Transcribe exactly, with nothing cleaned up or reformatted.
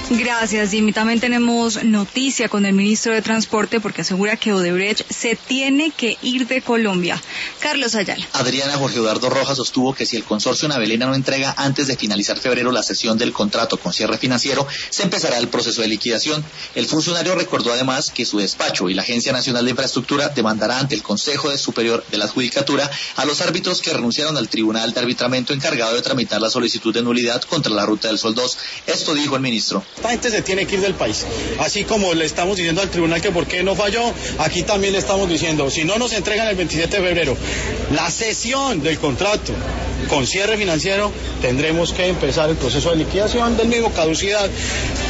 Gracias, Jimmy. También tenemos noticia con el ministro de Transporte porque asegura que Odebrecht se tiene que ir de Colombia. Carlos Ayala. Adriana, Jorge Eduardo Rojas sostuvo que si el consorcio Navelena no entrega antes de finalizar febrero la cesión del contrato con cierre financiero, se empezará el proceso de liquidación. El funcionario recordó además que su despacho y la Agencia Nacional de Infraestructura demandará ante el Consejo Superior de la Judicatura a los árbitros que renunciaron al Tribunal de Arbitramiento encargado de tramitar la solicitud de nulidad contra la Ruta del Sol dos. Esto dijo el ministro. Esta gente se tiene que ir del país. Así como le estamos diciendo al tribunal que por qué no falló, aquí también le estamos diciendo, si no nos entregan el veintisiete de febrero la cesión del contrato con cierre financiero, tendremos que empezar el proceso de liquidación del mismo, caducidad,